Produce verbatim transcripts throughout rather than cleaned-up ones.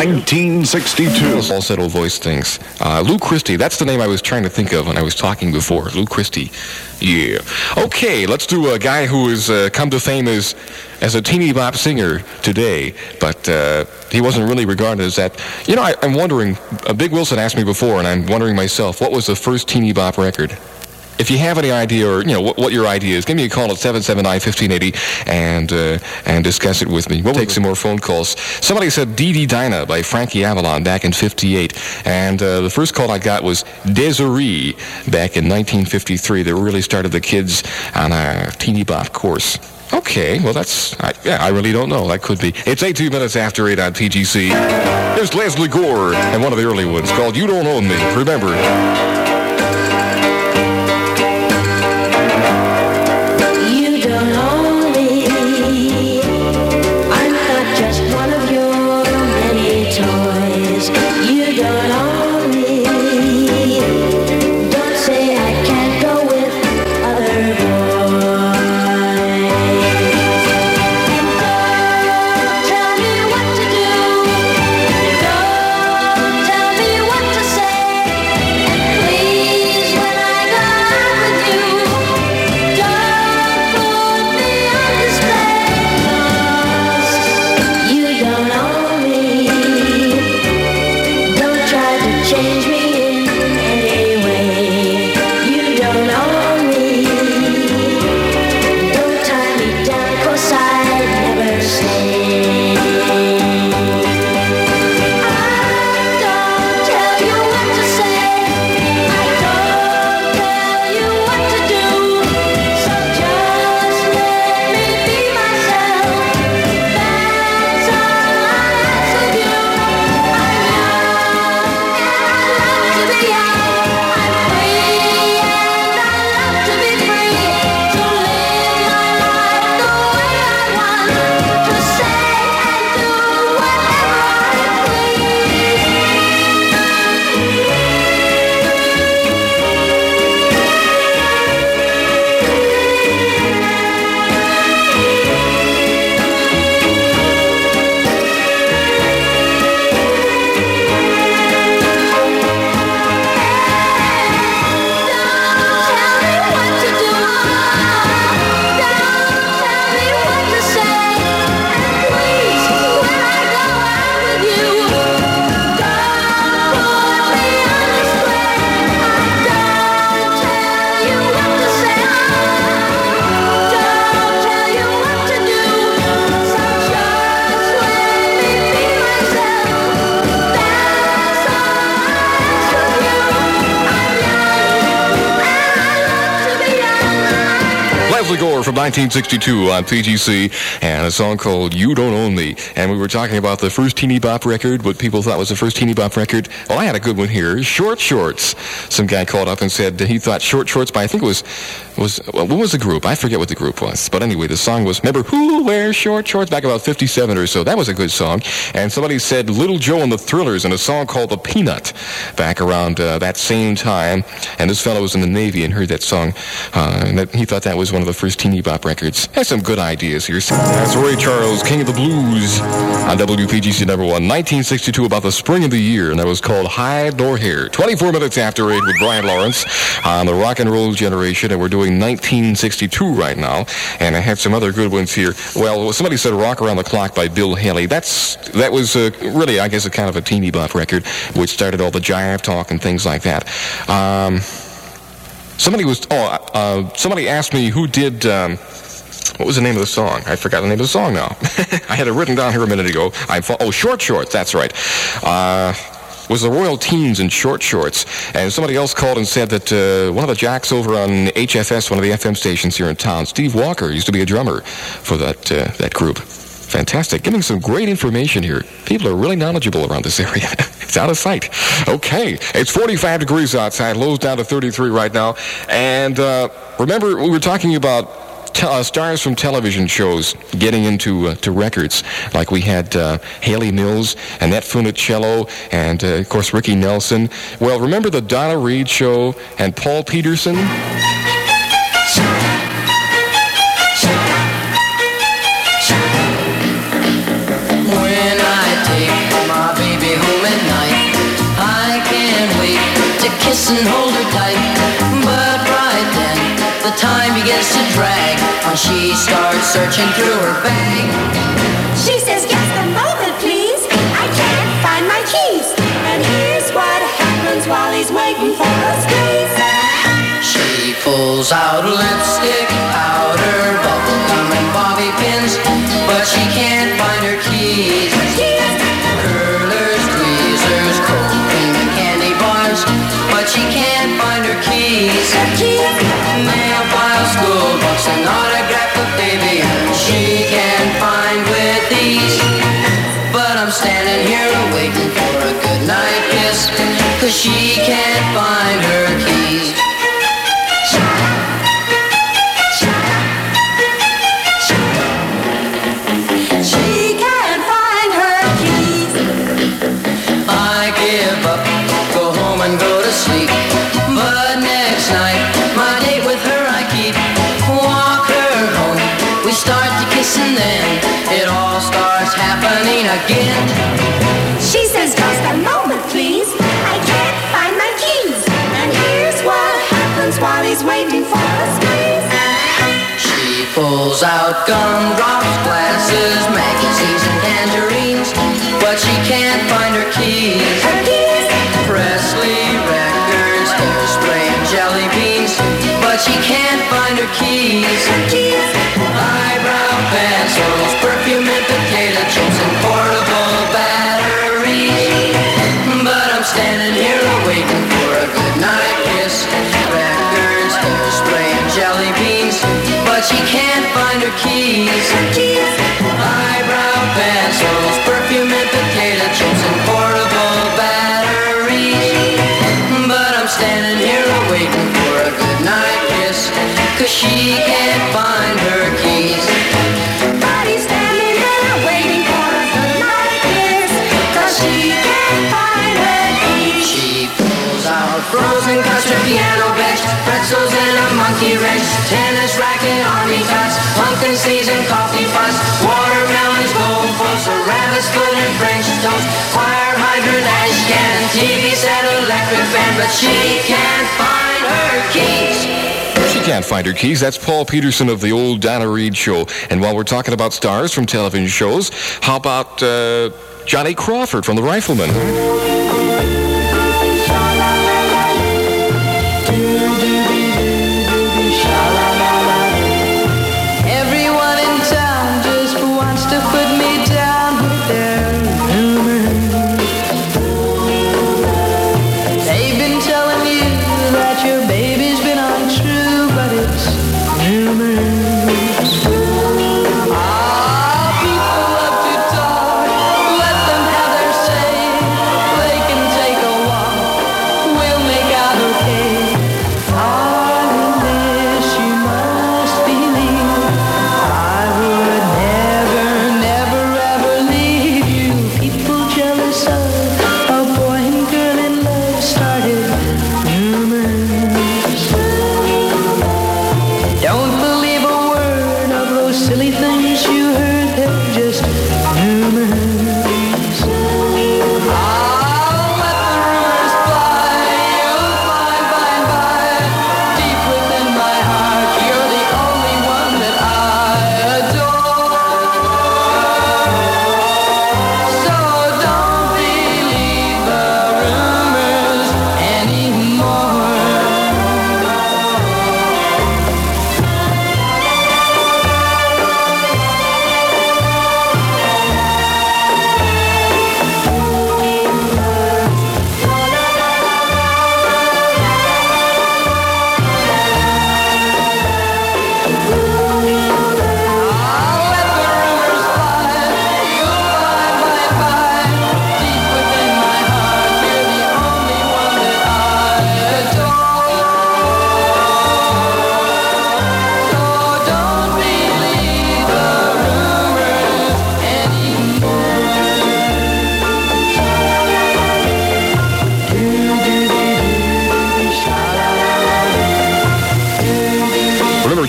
nineteen sixty-two. Falsetto voice things. Uh, Lou Christie, that's the name I was trying to think of when I was talking before. Lou Christie. Yeah. Okay, let's do a guy who has uh, come to fame as, as a teeny bop singer today, but uh, he wasn't really regarded as that. You know, I, I'm wondering, uh, Big Wilson asked me before, and I'm wondering myself, what was the first teeny bop record? If you have any idea, or, you know, what, what your idea is, give me a call at seven seven nine, one five eight zero and uh, and discuss it with me. We'll take some more phone calls. Somebody said Dee Dee Dinah by Frankie Avalon back in fifty-eight. And uh, the first call I got was Desiree back in nineteen fifty-three that really started the kids on a teeny bop course. Okay, well, that's, I, yeah, I really don't know. That could be. It's eighteen minutes after eight on T G C. There's Leslie Gore and one of the early ones called You Don't Own Me. Remember. From nineteen sixty-two on T G C, and a song called You Don't Own Me. And we were talking about the first teeny bop record, what people thought was the first teeny bop record. Well, I had a good one here, Short Shorts. Some guy called up and said he thought Short Shorts by, I think it was, was well, what was the group? I forget what the group was. But anyway, the song was, remember, Who Wears Short Shorts? Back about fifty-seven or so. That was a good song. And somebody said Little Joe and the Thrillers in a song called The Peanut back around uh, that same time. And this fellow was in the Navy and heard that song. Uh, and that, he thought that was one of the first teeny bop records. Has some good ideas here. That's Ray Charles, King of the Blues, on W P G C number one, nineteen sixty-two, about the spring of the year, and that was called Hide Nor Hair. twenty-four minutes after eight with Brian Lawrence on the Rock and Roll Generation, and we're doing nineteen sixty-two right now, and I have some other good ones here. Well, somebody said Rock Around the Clock by Bill Haley. That's, that was uh, really, I guess, a kind of a teeny bop record, which started all the jive talk and things like that. Um... Somebody was, oh, uh, somebody asked me who did, um, what was the name of the song? I forgot the name of the song now. I had it written down here a minute ago. I, oh, Short Shorts, that's right. Uh, was the Royal Teens in Short Shorts. And somebody else called and said that uh, one of the jacks over on H F S, one of the F M stations here in town, Steve Walker, used to be a drummer for that uh, that group. Fantastic. Giving some great information here. People are really knowledgeable around this area. It's out of sight. Okay. It's forty-five degrees outside. Low's down to thirty-three right now. And uh, remember, we were talking about te- uh, stars from television shows getting into uh, to records. Like we had uh, Haley Mills, Annette Funicello, and, uh, of course, Ricky Nelson. Well, remember the Donna Reed Show and Paul Peterson? When I take my baby kiss and hold her tight. But right then, the time begins to drag when she starts searching through her bag. She says, just a moment, please. I can't find my keys. And here's what happens while he's waiting for us, please. She pulls out lipstick, powder, bubble gum, and bobby pins, but she can't find her keys. Curlers, tweezers, cold cream, and candy bars, but she can't find her keys. Nail files, school books, and autograph of baby, and she can't find with these. But I'm standing here waiting for a goodnight kiss, 'cause she can't find her keys. She can't find her keys. I give up, go home and go to sleep. But next night, my date with her I keep. Walk her home, we start to kiss, and then it all starts happening again. She says, just a moment, please. I can't find my keys. And here's what happens while he's waiting for us, please. She pulls out gumdrops, glasses, magazines, and tangerines, but she can't find her keys. Her keys. Presley records, hairspray, and jelly beans, but she can't find her keys. Her keys. Eyebrow pencils, perfume, and potato chips, and portable batteries. But I'm standing here waiting for a goodnight kiss. Records, hairspray, and jelly beans, but she can't find her keys. Her keys. Eyebrow pencils, perfume, and potato chips, and portable batteries. But I'm standing here waiting for a goodnight kiss, 'cause she can't find her keys. But he's standing there waiting for a goodnight kiss, 'cause she can't find her keys. She pulls out frozen custard, piano bench, pretzels, and a monkey wrench, tennis racket, army tots, pumpkin seeds, and coffee pots, watermelons, goldfish, a rabbit's foot, and French toast, fire hydrant, ash can, T V set, electric fan, but she can't find her keys. She can't find her keys. That's Paul Peterson of the old Donna Reed Show. And while we're talking about stars from television shows, how about uh, Johnny Crawford from The Rifleman? Everyone in town just wants to put me down with their rumors. They've been telling you that your baby's been untrue, but it's rumors. Ah, people love to talk, let them have their say. They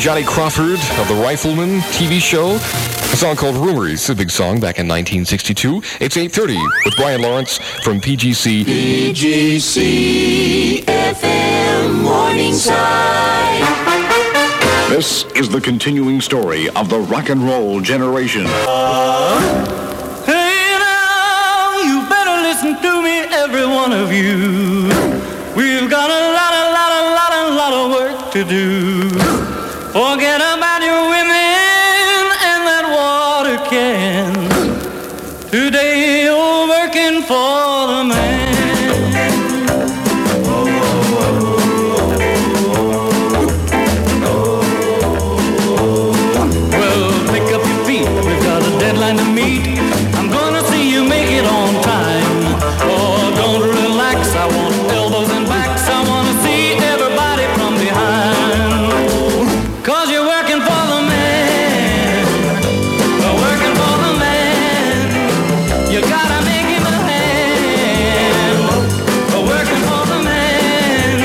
Johnny Crawford of the Rifleman T V show. A song called Rumors, a big song back in nineteen sixty-two. It's eight thirty with Brian Lawrence from P G C. P G C F M Morningside. This is the continuing story of the rock and roll generation. Hey now, you better listen to me, every one of you. We've got a lot, a lot, a lot, a lot of work to do. Forget about your women and that water can. Today you're working for the man. Well, pick up your feet, we've got a deadline to meet. I'm gonna see you make it on time. Oh, don't relax, I want elbows and backs. I wanna see everybody from behind. Cause you're working for the man. You're working for the man. You gotta make him a hand. You're working for the man.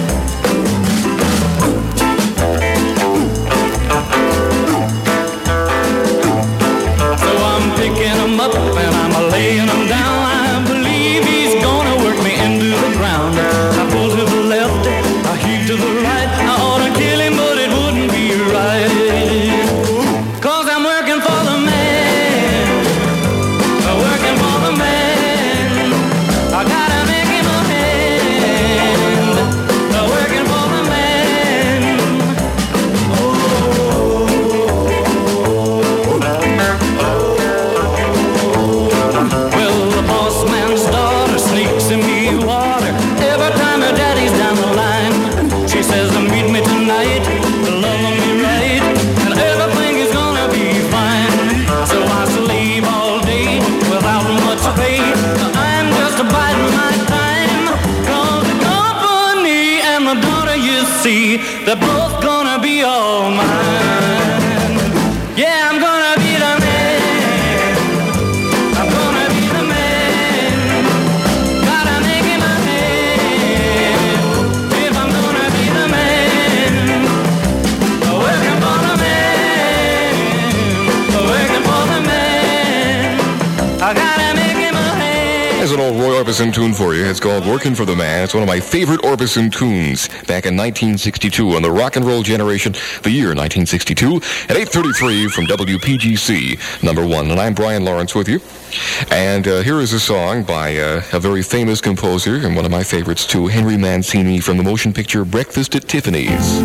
So I'm picking him up and I'm laying him down. I believe he's gonna work me into the ground. I pull to the left, I heave to the right. I ought to kill him, but it wouldn't be right. Cause I'm working for the man. I'm working for the man. I gotta make him a hand. I'm working for the man. Well, the boss man's daughter sneaks in me water every time her daddy's down the line. She says to meet me tonight, love me right, and everything is gonna be fine. So I sleep all day without much pay. I'm just biding my time. Cause the company and the daughter, you see, they're both gonna be all mine. Yeah, I'm gonna be the man. I'm gonna be the man. Gotta make him a hand. If I'm gonna be the man. Working for the man. Working for the man. I gotta make him a hand. There's an old Roy Orbison tune for you. It's called Working for the Man. It's one of my favorite Orbison tunes back in nineteen sixty-two on the rock and roll generation, the year nineteen sixty-two, at eight thirty-three from W P G C, number one. And I'm Brian Lawrence with you. And uh, here is a song by uh, a very famous composer, and one of my favorites too, Henry Mancini, from the motion picture Breakfast at Tiffany's.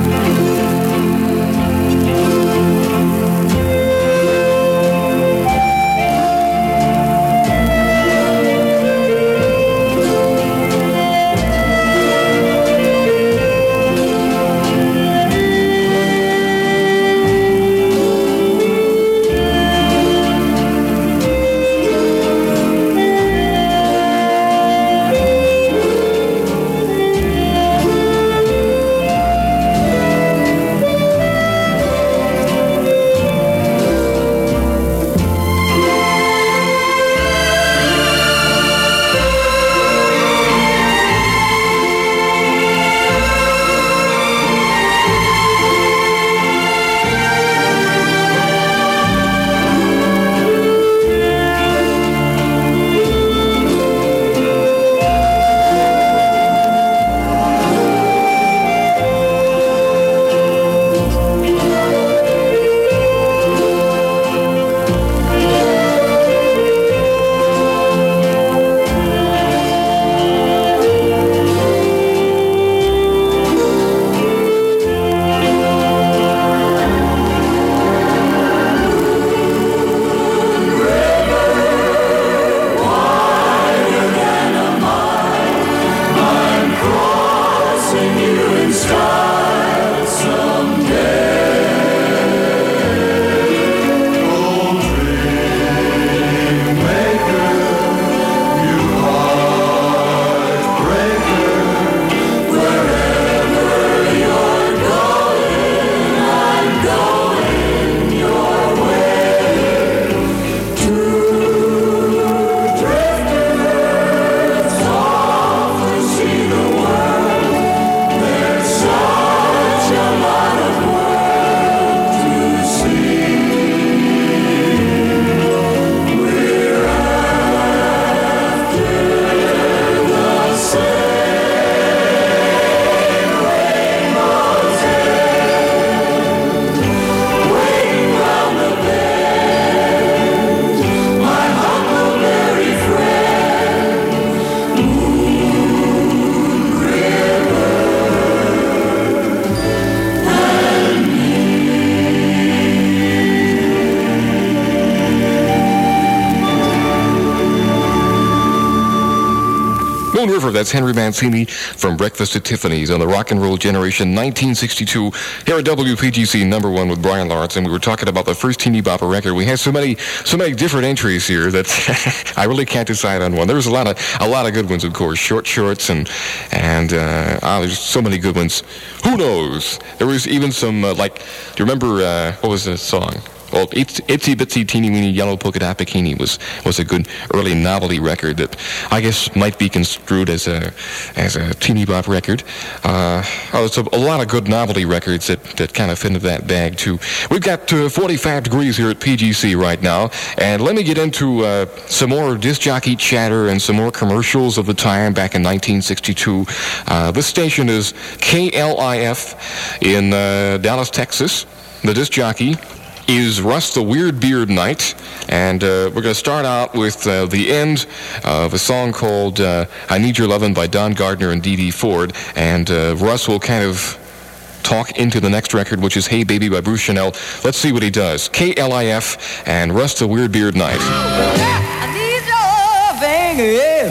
Moon River, that's Henry Mancini from Breakfast at Tiffany's on the Rock and Roll Generation nineteen sixty-two here at W P G C number one with Brian Lawrence, and we were talking about the first teeny bopper record. We had so many so many different entries here that I really can't decide on one. There was a lot of a lot of good ones, of course, Short Shorts and and uh, oh, there's so many good ones. Who knows? There was even some uh, like, do you remember uh, what was the song? Well, Itsy Bitsy Teeny Weeny Yellow Polka Dot Bikini was was a good early novelty record that I guess might be construed as a as a teeny bop record. Uh, oh, it's a, a lot of good novelty records that, that kind of fit into that bag too. We've got uh, forty-five degrees here at P G C right now, and let me get into uh, some more disc jockey chatter and some more commercials of the time back in nineteen sixty-two. Uh, this station is K L I F in uh, Dallas, Texas. The disc jockey is Russ the Weird Beard Knight, and uh, we're going to start out with uh, the end of a song called uh, I Need Your Lovin' by Don Gardner and Dee Dee Ford, and uh, Russ will kind of talk into the next record, which is Hey Baby by Bruce Chanel. Let's see what he does. K L I F and Russ the Weird Beard Knight. I need your loving,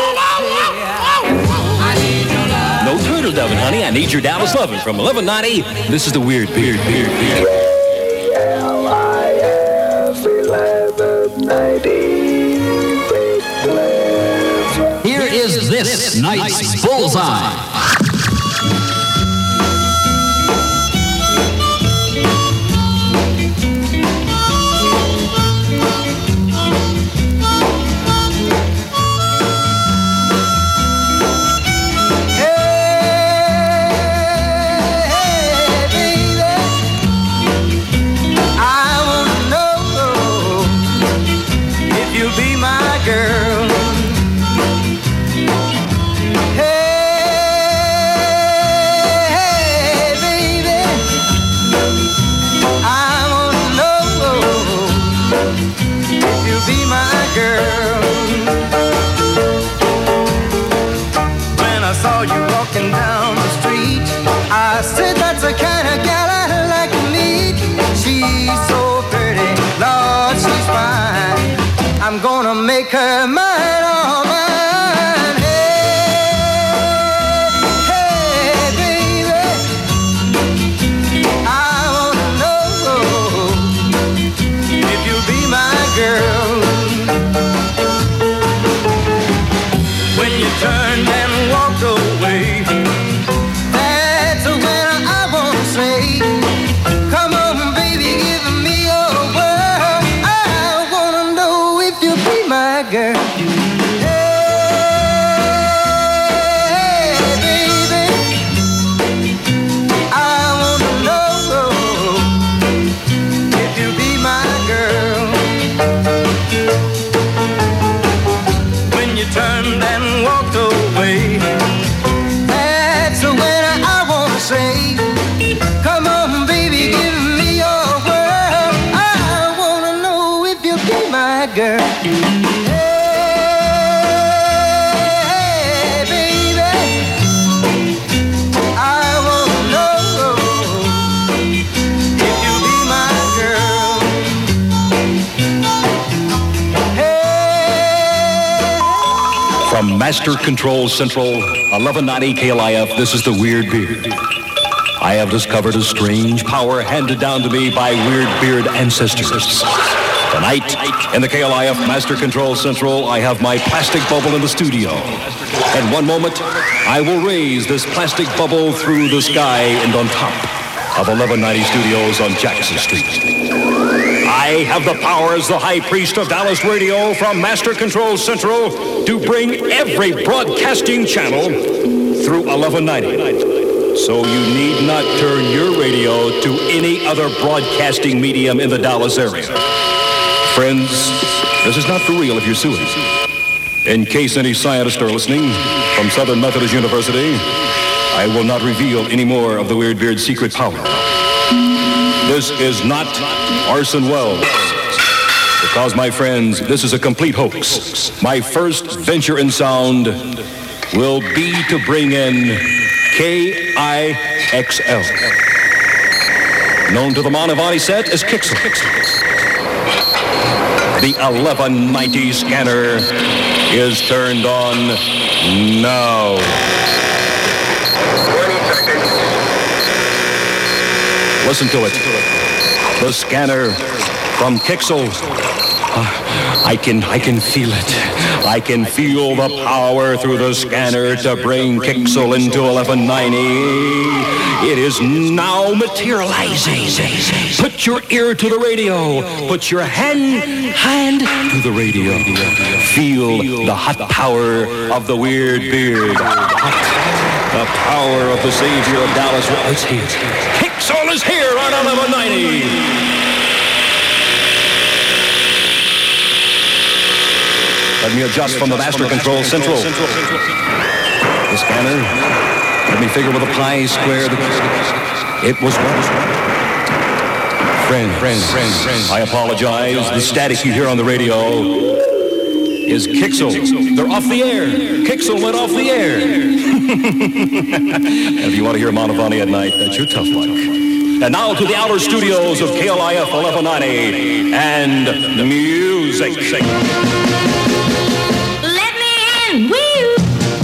yeah. No turtle doving, honey. I need your Dallas loving from eleven ninety. This is the Weird Beard, Beard, Beard. Here is this night's bullseye. I'm gonna make her mine, all mine. Hey, hey, baby, I wanna know if you'll be my girl. When you turned and walked away, that's when I wanna say, come on, baby, give me your word. I wanna know if you'll be my girl. Hey, baby, I wanna know if you'll be my girl. When you turned and walked away, that's when I wanna say, come on, baby, give me your word. I wanna know if you'll be my girl. Hey, baby, I wanna know if you'll be my girl. Hey. From Master Control Central, eleven ninety K L I F, this is the Weird Beard. I have discovered a strange power handed down to me by Weird Beard ancestors. Tonight, in the K L I F Master Control Central, I have my plastic bubble in the studio. In one moment, I will raise this plastic bubble through the sky and on top of eleven ninety Studios on Jackson Street. I have the power as the high priest of Dallas radio from Master Control Central to bring every broadcasting channel through eleven ninety. So you need not turn your radio to any other broadcasting medium in the Dallas area. Friends, this is not for real if you're suing. In case any scientists are listening from Southern Methodist University, I will not reveal any more of the Weird Beard's secret power. This is not Orson Welles. Because, my friends, this is a complete hoax. My first venture in sound will be to bring in K I X L, known to the Manavani set as Kixel. The eleven ninety scanner is turned on now. Listen to it. The scanner from Kixel. Uh, I can, I can feel it. I can feel the power through the scanner to bring Kixel into eleven ninety. It is now materializing. Put your ear to the radio. Put your hand, hand to the radio. Feel the hot power of the Weird Beard. The power of the savior of Dallas. It's here. Kixel is here on eleven ninety. Let me adjust from the master control central. The scanner. Let me figure with a pi squared. It was what? Friends, friends, friends, friends. I apologize. The static you hear on the radio is Kixel. They're off the air. Kixel went off the air. If you want to hear Mantovani at night, that's your tough luck. And now to the outer studios of K L I F eleven ninety and music. Let me in, will you?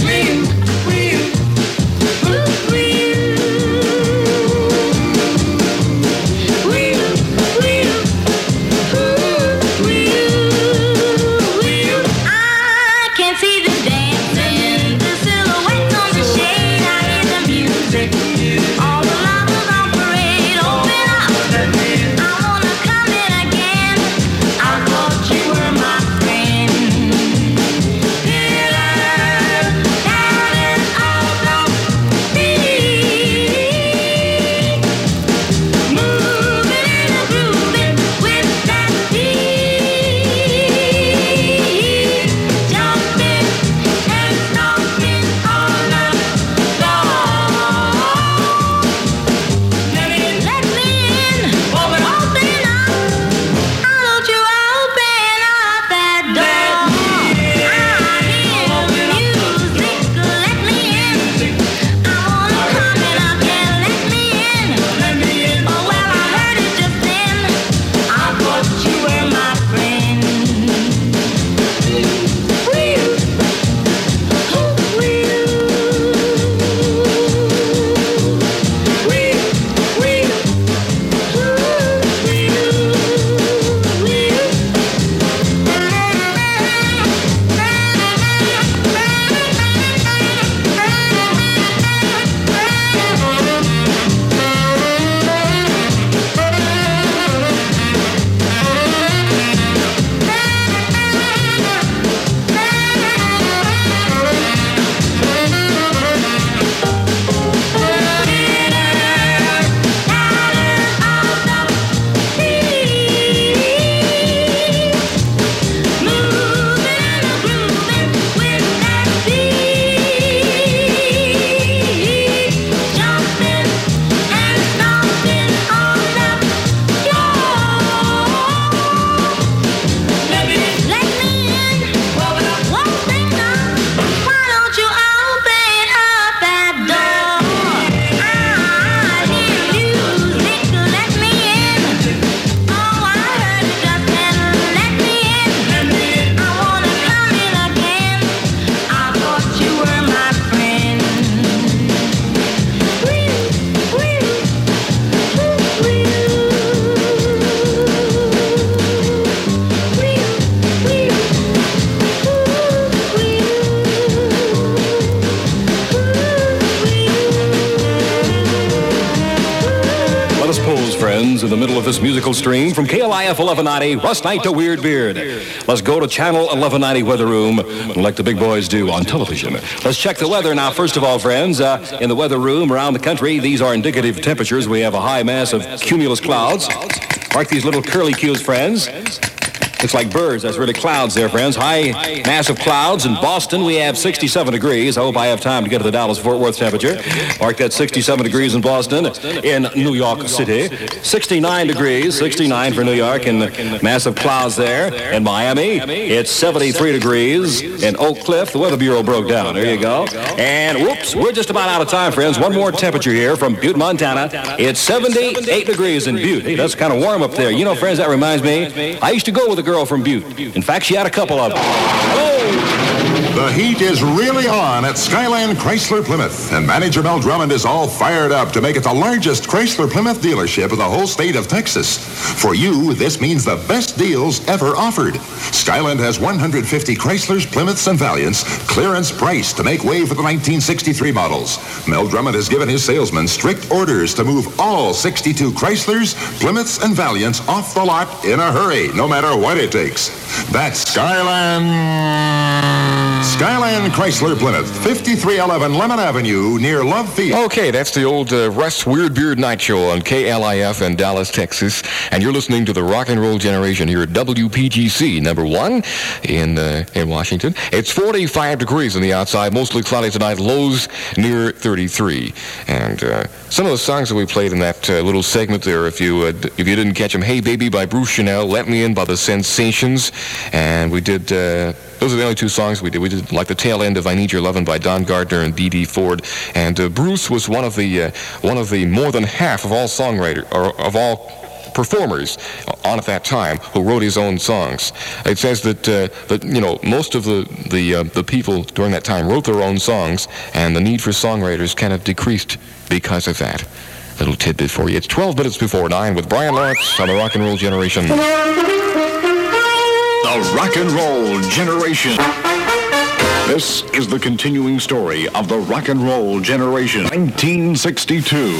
In the middle of this musical stream from K L I F eleven ninety, Russ Knight to Weird Beard. Let's go to channel eleven ninety Weather Room, like the big boys do on television. Let's check the weather now. First of all, friends, uh, in the weather room around the country, these are indicative temperatures. We have a high mass of cumulus clouds. Mark these little curly cues, friends. Looks like birds. That's really clouds there, friends. High mass of clouds. In Boston, we have sixty-seven degrees. I hope I have time to get to the Dallas-Fort Worth temperature. Mark that sixty-seven degrees in Boston. In New York City, sixty-nine degrees. sixty-nine for New York, and massive clouds there. In Miami, it's seventy-three degrees. In Oak Cliff, the Weather Bureau broke down. There you go. And whoops, we're just about out of time, friends. One more temperature here from Butte, Montana. It's seventy-eight degrees in Butte. Hey, that's kind of warm up there. You know, friends, that reminds me, I used to go with a girl from Butte. In fact, she had a couple of them. Hello! The heat is really on at Skyland Chrysler Plymouth, and manager Mel Drummond is all fired up to make it the largest Chrysler Plymouth dealership in the whole state of Texas. For you, this means the best deals ever offered. Skyland has one hundred fifty Chryslers, Plymouths, and Valiants, clearance price to make way for the nineteen sixty-three models. Mel Drummond has given his salesmen strict orders to move all sixty-two Chryslers, Plymouths, and Valiants off the lot in a hurry, no matter what it takes. That's Skyland... Skyland Chrysler Plymouth, fifty-three eleven Lemon Avenue, near Love Field. Okay, that's the old uh, Russ Weird Beard Night Show on K L I F in Dallas, Texas. And you're listening to the Rock and Roll Generation here at W P G C, number one in uh, in Washington. It's forty-five degrees on the outside, mostly cloudy tonight, lows near thirty-three. And uh, some of the songs that we played in that uh, little segment there, if you uh, if you didn't catch them, Hey Baby by Bruce Chanel, Let Me In by the Sensations, and we did... Uh, Those are the only two songs we did. We did like the tail end of I Need Your Lovin' by Don Gardner and D D Ford. And uh, Bruce was one of the uh, one of the more than half of all songwriters or of all performers on at that time who wrote his own songs. It says that uh, that you know most of the the uh, the people during that time wrote their own songs, and the need for songwriters kind of decreased because of that. Little tidbit for you. It's twelve minutes before nine with Brian Lawrence on the Rock and Roll Generation. The Rock and Roll Generation. This is the continuing story of the Rock and Roll Generation, nineteen sixty-two.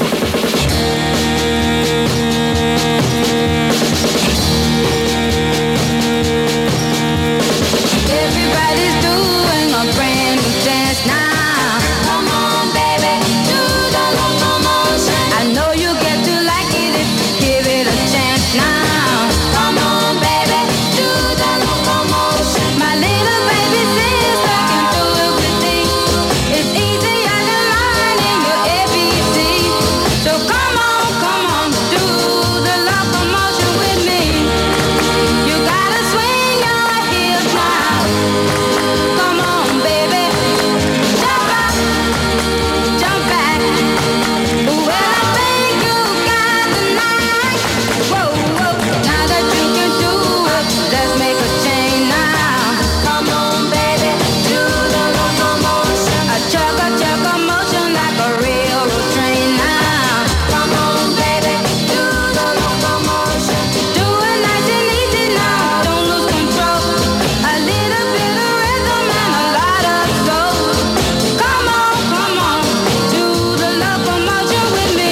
Everybody's doing a brand new dance now. Come on, baby, do the locomotion. I know you get to like it if you give it a chance now. Come on, baby, do the locomotion. My little baby sister can do it with me. It's easier than learning your A B C. So come on, come on, do the locomotion with me. You gotta swing your heels now. Come on, baby, jump up, jump back. Well, I think you got the night. Whoa, whoa, now that you can do it, let's make a change now. Come on, baby, do the locomotion. A chugga chugga motion like a railroad train now. Come on, baby, do the locomotion. Do it nice and easy now, don't lose control. A little bit of rhythm and a lot of soul. Come on, come on, do the locomotion with me.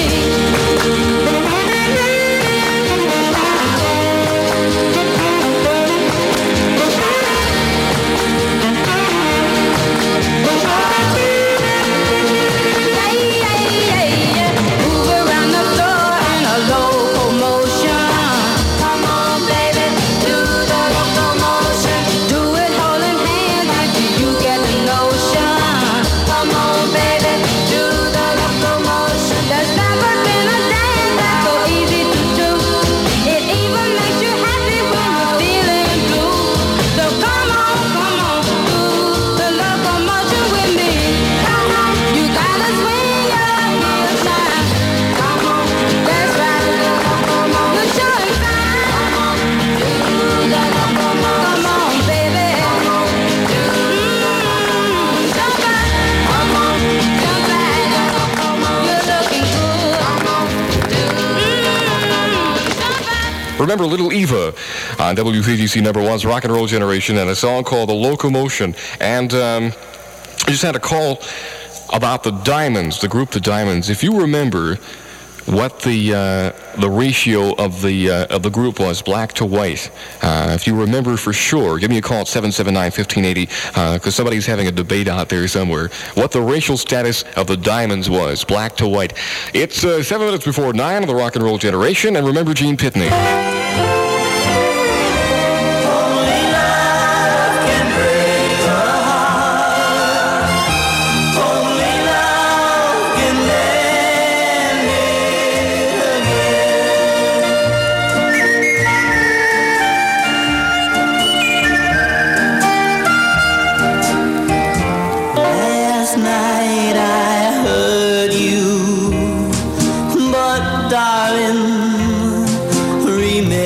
Yeah, yeah, yeah, yeah. Move around the floor in a locomotion. Come on, baby, do the locomotion. Do it holding hands if you get the notion. Come on, baby, do the locomotion. There's never been a dance that's so easy to do. It even makes you happy when you're feeling blue. So come on, come on, do the locomotion with me. Come on, you gotta swing your heels now. Come on, that's right, the locomotion. You're showing fine. Come on, do the locomotion. Come on, baby. Mm, jump back. Come on, jump back. You're looking good. Come on, do mm, jump back. Remember Little Eva on W P G C number one's Rock and Roll Generation, and a song called The Locomotion. And um, I just had a call about the Diamonds, the group The Diamonds. If you remember what the uh, the ratio of the uh, of the group was, black to white, uh, if you remember for sure, give me a call at seven seven nine, one five eight zero, because somebody's having a debate out there somewhere, what the racial status of the Diamonds was, black to white. It's uh, seven minutes before nine of the Rock and Roll Generation, and remember Gene Pitney. Last night I heard you, but darling, remember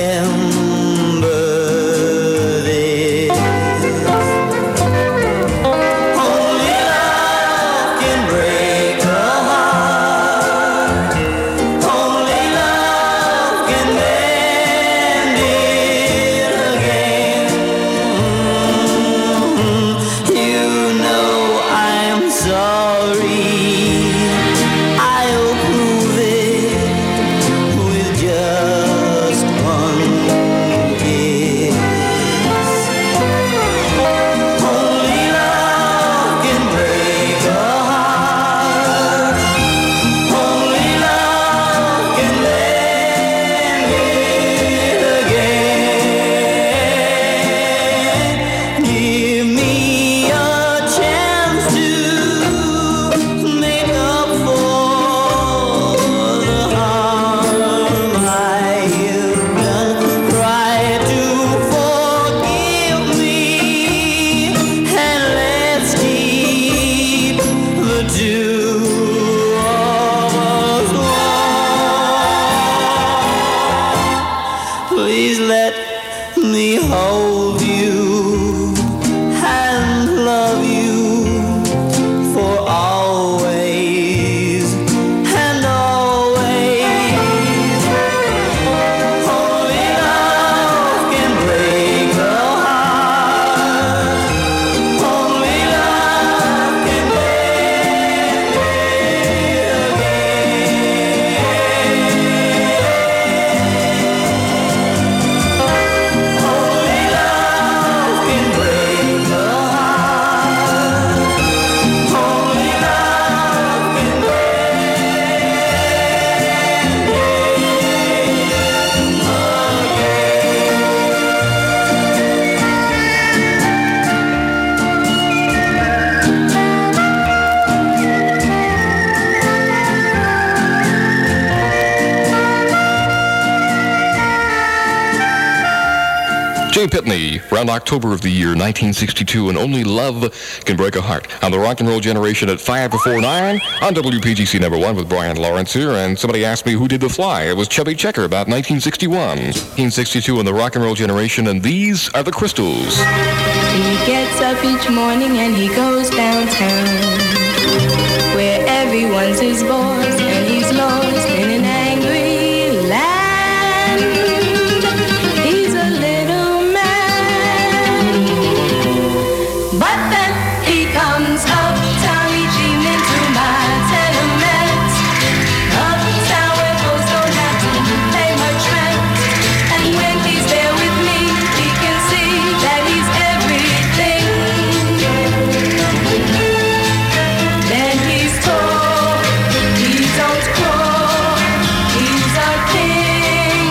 William Pitney, around October of the year nineteen sixty-two, and Only Love Can Break a Heart. On the Rock and Roll Generation at five before nine on W P G C number one with Brian Lawrence here. And somebody asked me who did The Fly. It was Chubby Checker, about nineteen sixty-one. nineteen sixty-two in the Rock and Roll Generation, and these are the Crystals. He gets up each morning and he goes downtown, where everyone's his boss and he's lost in an angry land. He's a little man, but then he comes uptown each evening to my tenement, uptown where folks don't have to pay much rent. And when he's there with me, he can see that he's everything. Then he's tall, he don't crawl, he's a king.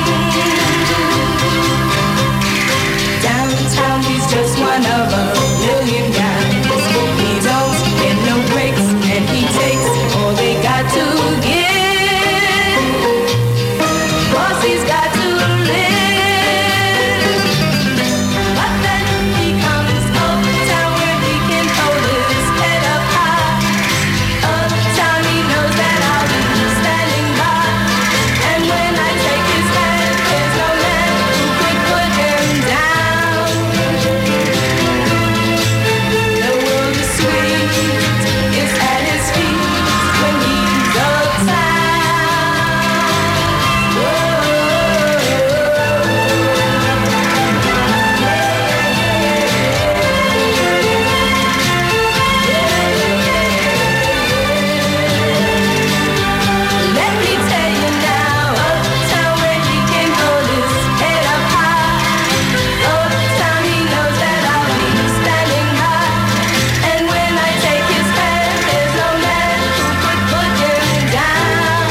Downtown he's just one of a million guys. He don't get no breaks and he takes all they got to give, 'cause he's got to live. But then he comes uptown where he can hold his head up high. Uptown he knows that I'll be standing by, and when I take his hand, there's no man who could put him down. The world is sweet, it's at his feet when he's uptown. Let me tell you now, uptown where he can hold his head up high. Uptown he knows that I'll be standing high, and when I take his hand, there's no man who could put him down.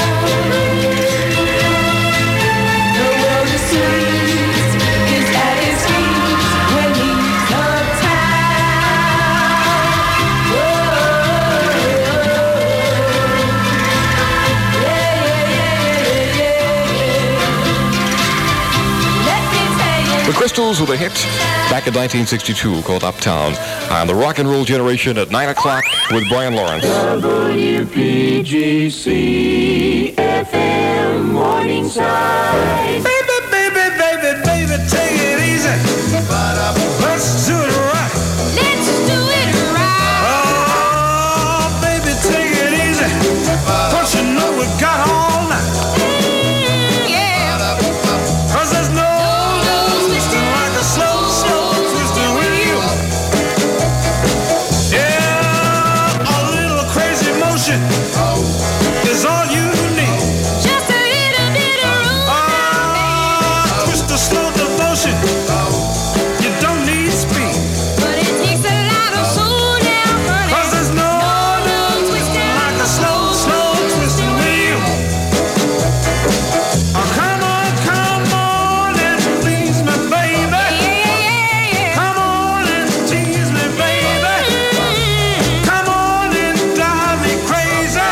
The world is sweet, is at his feet when he's The Crystals with a hit back in nineteen sixty-two called Uptown on the Rock and Roll Generation at nine o'clock with Brian Lawrence. W P G C F M Morningside. Baby, baby, baby, baby, take it easy. Let's do it right. Let's do it right. Oh, baby, take it easy. Don't you know we got all night? Yeah. 'Cause there's no twisting like a slow, slow twisting with you. Yeah, a little crazy motion is all you need. Just a little bit of room. Ah, twist the slow devotion. You don't need speed. But it takes a lot of soul now, honey. 'Cause there's no No twisting like a slow, slow twisting with you. Oh, come on, come on and please me, baby. Come on and tease me, baby. Come on and drive me crazy.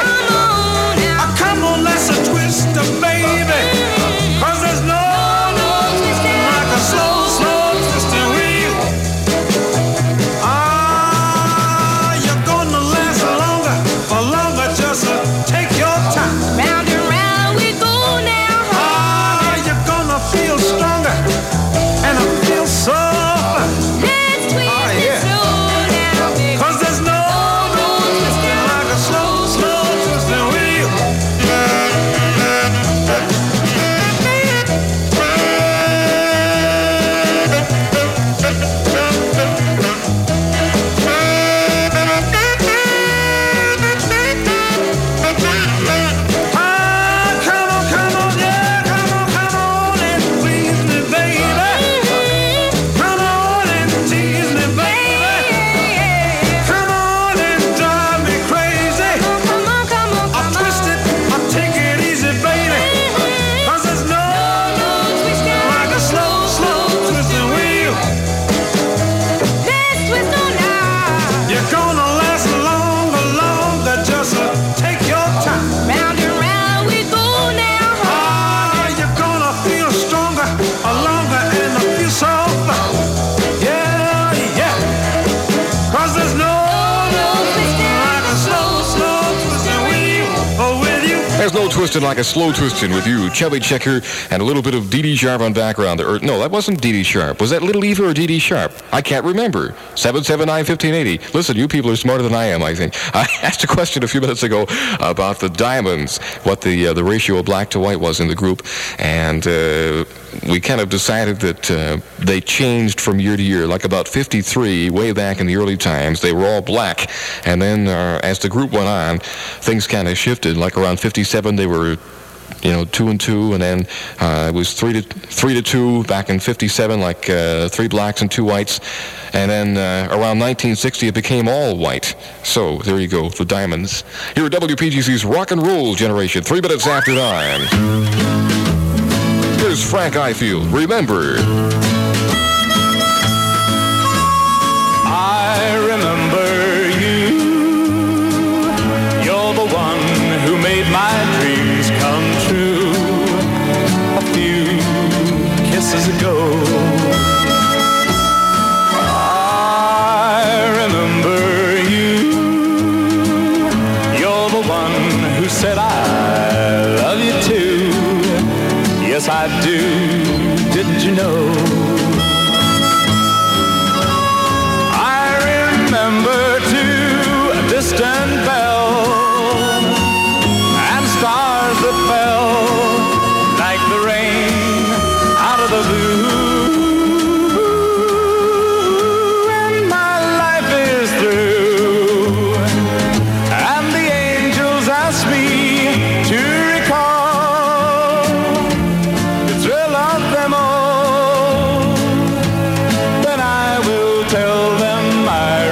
There's no twisting like a slow twisting with you, Chubby Checker, and a little bit of Dee Dee Sharp on background. Or no, that wasn't Dee Dee Sharp. Was that Little Eva or Dee Dee Sharp? I can't remember. seven seven nine, one five eight zero. Listen, you people are smarter than I am, I think. I asked a question a few minutes ago about the Diamonds, what the uh, the ratio of black to white was in the group, and uh, we kind of decided that uh, they changed from year to year. Like about fifty-three, way back in the early times, they were all black. And then uh, as the group went on, things kind of shifted. Like around fifty-seven, they were, you know, two and two, and then uh, it was three to three to two back in fifty-seven, like uh, three blacks and two whites. And then uh, around nineteen sixty, it became all white. So there you go, the Diamonds. Here at W P G C's Rock and Roll Generation, three minutes after nine. Here's Frank Ifield. Remember. I remember you. You're the one who made my dreams come true. A few kisses ago. I remember you. You're the one who said I love you too. Yes, I do. Didn't you know? Remember too a distant bell and stars that fell like the rain out of the blue. And my life is through, and the angels ask me to recall the thrill of them all. Then I will tell them I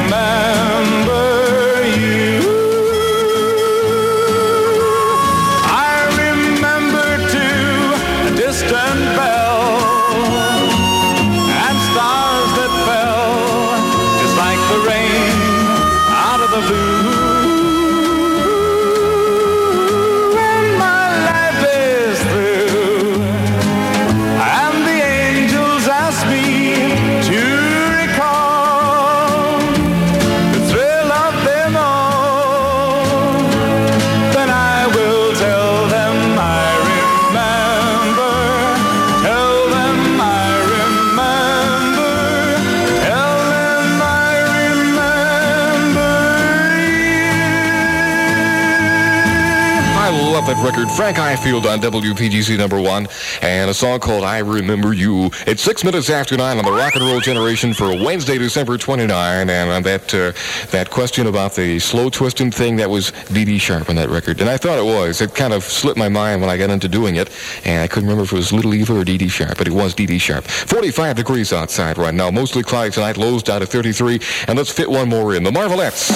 that record, Frank Ifield on W P G C number one, and a song called I Remember You. It's six minutes after nine on the Rock and Roll Generation for Wednesday, December twenty-ninth, and on that uh, that question about the slow twisting thing, that was Dee Dee Sharp on that record, and I thought it was. It kind of slipped my mind when I got into doing it, and I couldn't remember if it was Little Eva or Dee Dee Sharp, but it was Dee Dee Sharp. forty-five degrees outside right now, mostly cloudy tonight, lows down to thirty-three, and let's fit one more in. The Marvelettes.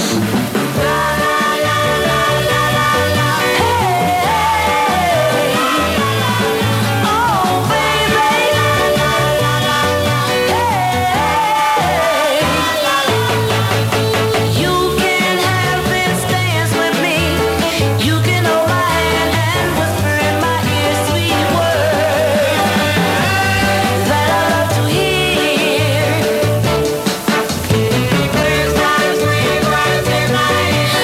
Tonight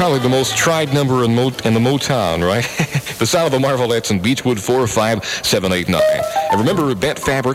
probably the most tried number in, Mo- in the Motown, right? The sound of the Marvelettes and Beechwood four five seven eight nine. And remember Bent Fabric?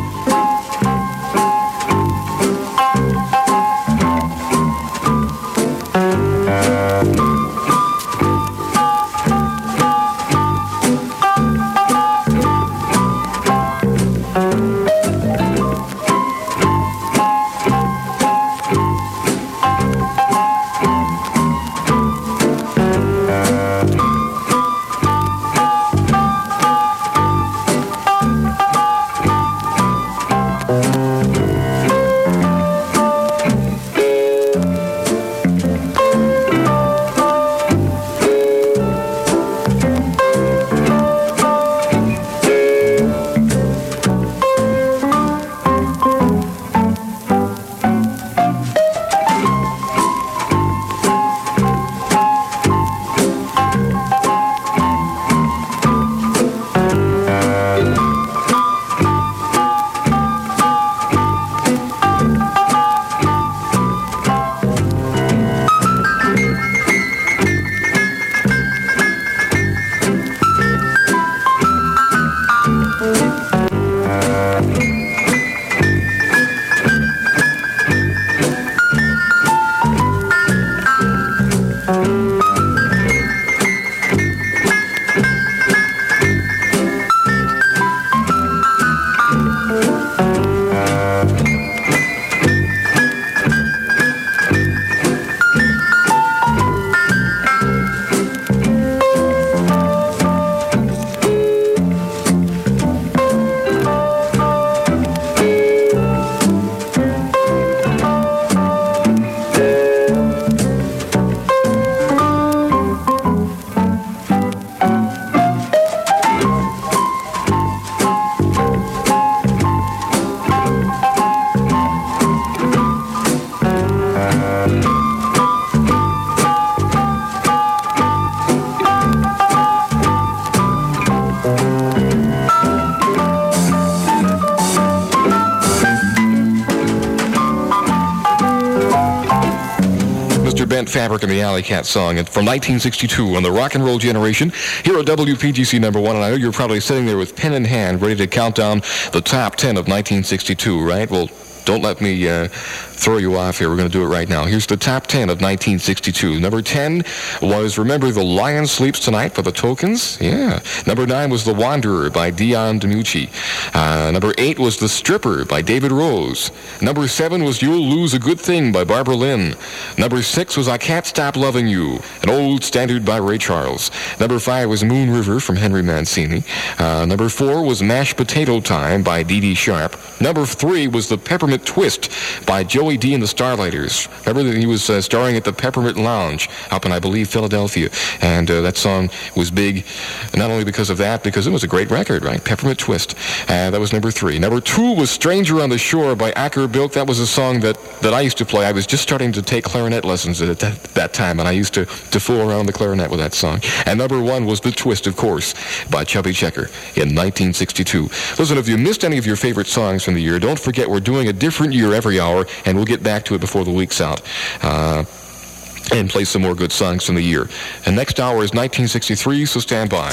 Fabric and the Alley Cat song and from nineteen sixty-two on the Rock and Roll Generation here at W P G C number one. And I know you're probably sitting there with pen in hand ready to count down the top ten of nineteen sixty-two, right? Well, don't let me uh, throw you off here. We're going to do it right now. Here's the top ten of nineteen sixty-two. Number ten was Remember the Lion Sleeps Tonight by the Tokens. Yeah. Number nine was The Wanderer by Dion DiMucci. Uh, number eight was The Stripper by David Rose. Number seven was You'll Lose a Good Thing by Barbara Lynn. Number six was I Can't Stop Loving You, an old standard by Ray Charles. Number five was Moon River from Henry Mancini. Uh, number four was Mashed Potato Time by Dee Dee Sharp. Number three was The Peppermint Twist by Joey D and the Starlighters. Remember that he was uh, starring at the Peppermint Lounge up in, I believe, Philadelphia. And uh, that song was big, not only because of that, because it was a great record, right? Peppermint Twist. Uh, that was number three. Number two was Stranger on the Shore by Acker Bilk. That was a song that, that I used to play. I was just starting to take clarinet lessons at that, that time, and I used to, to fool around the clarinet with that song. And number one was The Twist, of course, by Chubby Checker in nineteen sixty-two. Listen, if you missed any of your favorite songs from the year, don't forget we're doing a different year every hour, and we'll get back to it before the week's out. Uh, and play some more good songs from the year. And next hour is nineteen sixty-three, so stand by.